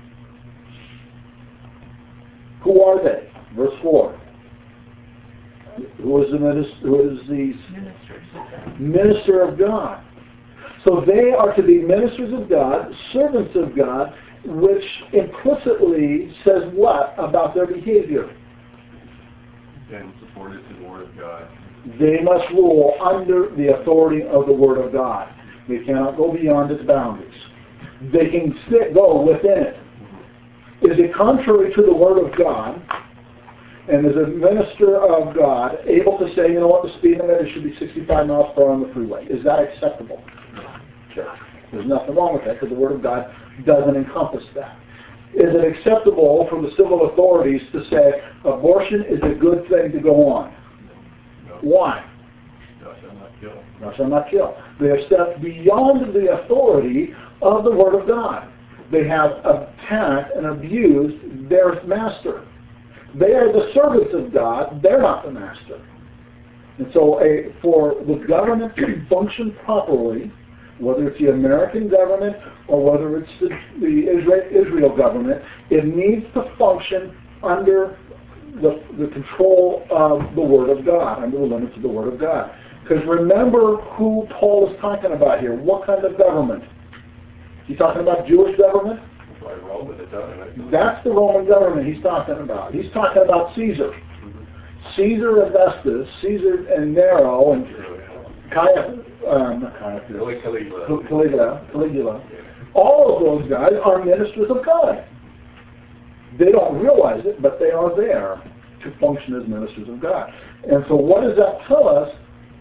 Who are they? Verse four. Who is the minister, who is the minister of God? So they are to be ministers of God, servants of God, which implicitly says what about their behavior? And supported to the Word of God. They must rule under the authority of the Word of God. They cannot go beyond its boundaries. They can sit, go within it. Is it contrary to the Word of God, and is a minister of God able to say, you know what, the speed limit should be sixty-five miles per hour on the freeway? Is that acceptable? Sure. There's nothing wrong with that, because the Word of God doesn't encompass that. is it acceptable for the civil authorities to say abortion is a good thing to go on? No. Why? Thou shalt not kill. Thou shalt not kill. They have stepped beyond the authority of the Word of God. They have attacked and abused their master. They are the servants of God. They're not the master. And so a, for the government to function properly, whether it's the American government or whether it's the, the Israel, Israel government, it needs to function under the, the control of the Word of God, under the limits of the Word of God. Because remember who Paul is talking about here. What kind of government? He's talking about Jewish government? By Rome, it's not- That's the Roman government he's talking about. He's talking about Caesar. Caesar Augustus, Caesar and Nero, and Caiaphas, um, not Caiaphas, Caligula. Caligula, Caligula. All of those guys are ministers of God. They don't realize it, but they are there to function as ministers of God. And so what does that tell us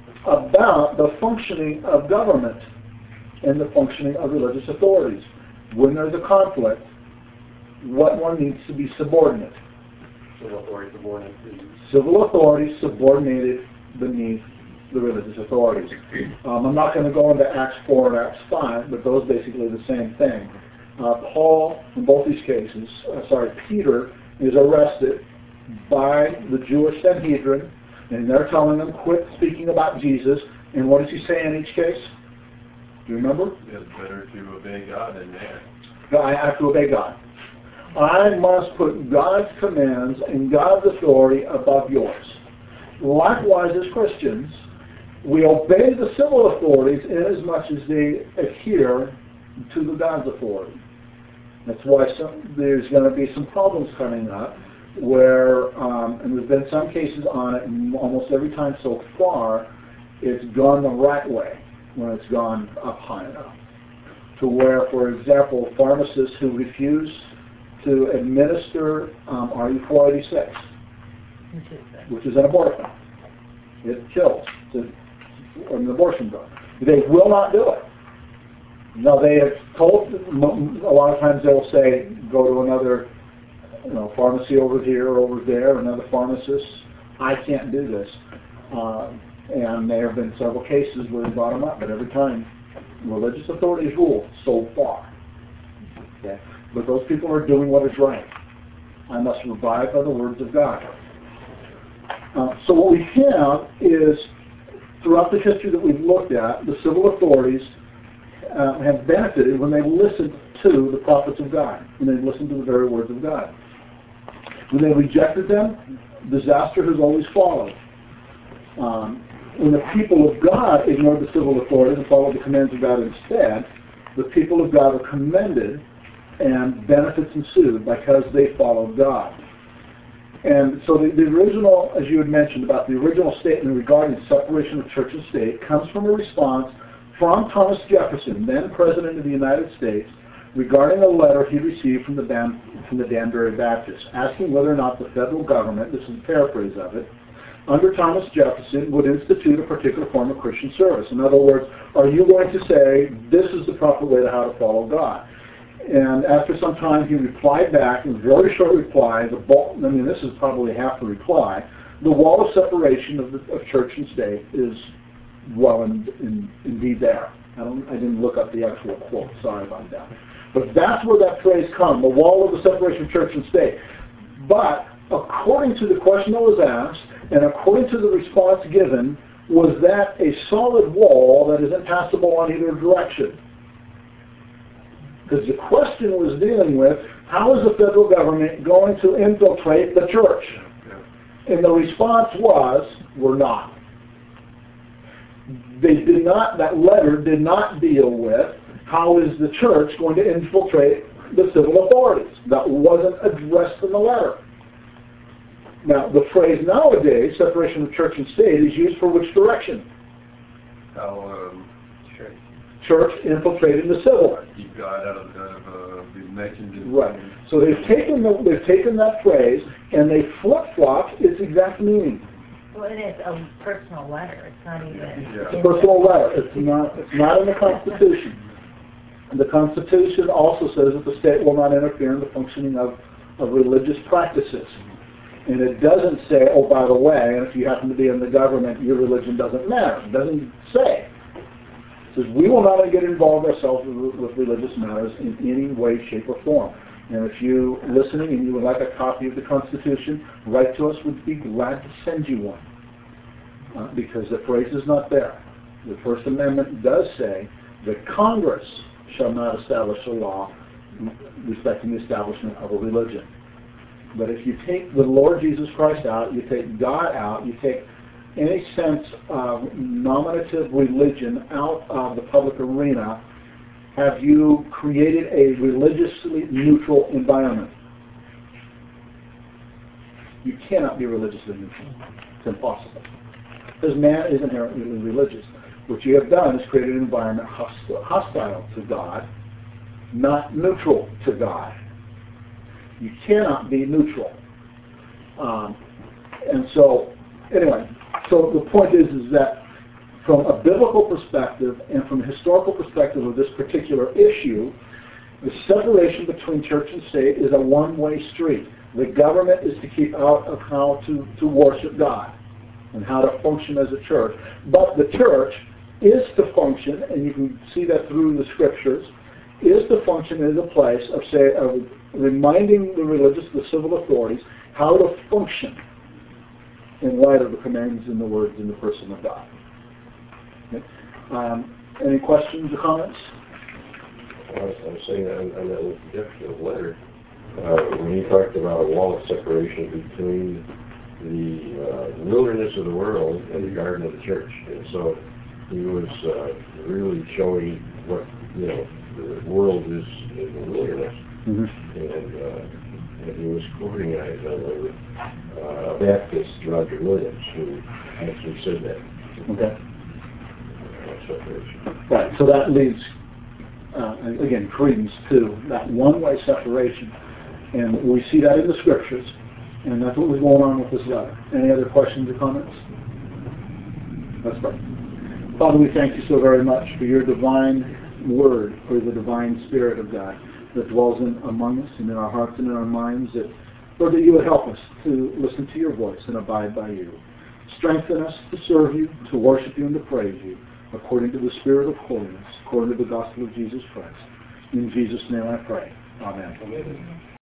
about the functioning of government and the functioning of religious authorities? When there's a conflict, what one needs to be subordinate. Civil authority subordinate to Civil authorities subordinated beneath the religious authorities. Um, I'm not going to go into Acts four and Acts five, but those basically the same thing. Uh, Paul, in both these cases, uh, sorry, Peter is arrested by the Jewish Sanhedrin, and they're telling him, quit speaking about Jesus. And what does he say in each case? Do you remember? it's better to obey God than man. I have to obey God. I must put God's commands and God's authority above yours. Likewise, as Christians, we obey the civil authorities in as much as they adhere to the God's authority. That's why some, there's going to be some problems coming up where, um, and there's been some cases on it, and almost every time so far, it's gone the right way when it's gone up high enough. To where, for example, pharmacists who refuse to administer um, R U four eighty-six, which is an abortion. It kills. It's an abortion drug. They will not do it. Now they have told, a lot of times they'll say, go to another you know, pharmacy over here or over there, another pharmacist. I can't do this. Uh, and there have been several cases where they brought them up, but every time religious authorities rule so far. Okay? But those people are doing what is right. I must abide by the words of God. Uh, so what we have is, throughout the history that we've looked at, the civil authorities uh, have benefited when they listened to the prophets of God, when they listened to the very words of God. When they rejected them, disaster has always followed. Um, when the people of God ignored the civil authorities and followed the commands of God instead, the people of God are commended and benefits ensued because they followed God. And so the, the original, as you had mentioned, about the original statement regarding separation of church and state comes from a response from Thomas Jefferson, then President of the United States, regarding a letter he received from the, Dan, from the Danbury Baptists, asking whether or not the federal government, this is a paraphrase of it, under Thomas Jefferson would institute a particular form of Christian service. In other words, are you going to say, this is the proper way to how to follow God? And after some time, he replied back in a very short reply. The ball, I mean, this is probably half the reply. The wall of separation of, the, of church and state is well in, in, indeed there. I, don't, I didn't look up the actual quote. Sorry about that. But that's where that phrase comes, the wall of the separation of church and state. But according to the question that was asked, and according to the response given, was that a solid wall that is impassable on either direction? Because the question was dealing with, how is the federal government going to infiltrate the church? And the response was, we're not. They did not, that letter did not deal with how is the church going to infiltrate the civil authorities. That wasn't addressed in the letter. Now, the phrase nowadays, separation of church and state, is used for which direction? How um, church. Church infiltrating the civil. Keep God out of, out of uh, the nations. Right. So they've taken the, they've taken that phrase and they flip-flopped its exact meaning. Well, it is a personal letter. It's not even. Yeah. It's a personal letter. It's not. It's not in the Constitution. The Constitution also says that the state will not interfere in the functioning of, of religious practices. And it doesn't say, oh, by the way, and if you happen to be in the government, your religion doesn't matter. It doesn't say. It says we will not get involved ourselves with, with religious matters in any way, shape, or form. And if you listening and you would like a copy of the Constitution, write to us. We'd be glad to send you one. Uh, because the phrase is not there. The First Amendment does say that Congress shall not establish a law respecting the establishment of a religion. But if you take the Lord Jesus Christ out, you take God out, you take any sense of nominative religion out of the public arena, have you created a religiously neutral environment? You cannot be religiously neutral. It's impossible. Because man is inherently religious. What you have done is created an environment hostile, hostile to God, not neutral to God. You cannot be neutral. Um, and so, anyway, so the point is, is that from a biblical perspective and from a historical perspective of this particular issue, the separation between church and state is a one-way street. The government is to keep out of how to, to worship God and how to function as a church. But the church is to function, and you can see that through the scriptures, is to function as a place of, say, of reminding the religious, the civil authorities, how to function in light of the commands and the words in the person of God. Okay. Um, any questions or comments? I was, I was saying that on, on that Jefferson's letter, uh, when he talked about a wall of separation between the uh, wilderness of the world and the garden of the church. And so he was uh, really showing what, you know, the world is in the wilderness. Mm-hmm. And, uh, and he was quoting, I remember, uh, Baptist Roger Williams, who actually said that. Okay. Uh, separation. Right, so that leads, uh, again, credence to that one-way separation. And we see that in the scriptures. And that's what was going on with this letter. Any other questions or comments? Let's pray. Father, we thank you so very much for your divine word, for the divine Spirit of God that dwells in, among us and in our hearts and in our minds, that, Lord, that you would help us to listen to your voice and abide by you. Strengthen us to serve you, to worship you, and to praise you, according to the Spirit of holiness, according to the gospel of Jesus Christ. In Jesus' name I pray. Amen. Amen.